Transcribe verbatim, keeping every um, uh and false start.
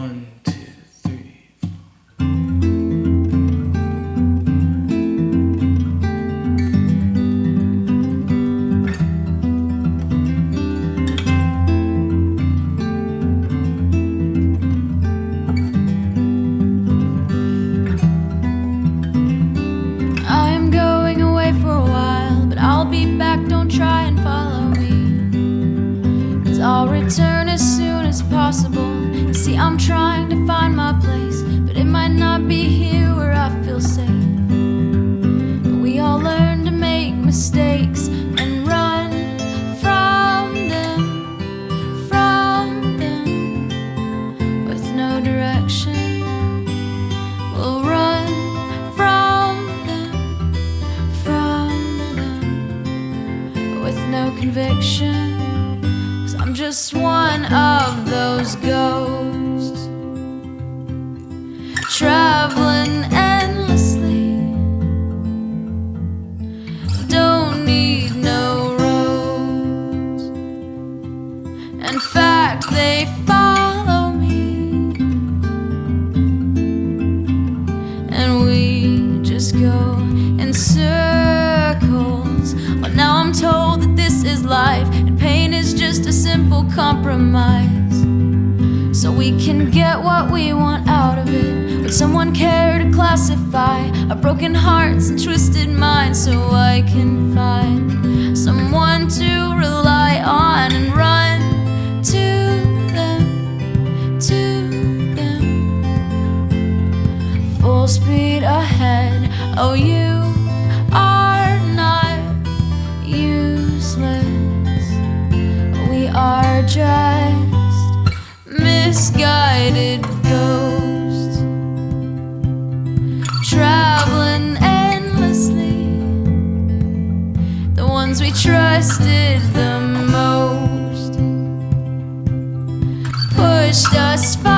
One, two, three. I am going away for a while, but I'll be back, don't try and follow me, 'cause I'll return as soon as possible. You see, I'm trying to find my place, but it might not be here where I feel safe. But we all learn to make mistakes and run from them, from them, with no direction. We'll run from them, from them, with no conviction. 'Cause I'm just one of those ghosts, traveling endlessly. Don't need no roads. In fact, they follow me, and we just go in circles. Well, now I'm told that this is life, and pain is just a simple compromise, so we can get what we want out of it. Would someone care to classify our broken hearts and twisted minds, so I can find someone to rely on and run to them, to them, full speed ahead. Oh, you are not useless. We are just misguided ghosts, traveling endlessly. The ones we trusted the most pushed us far.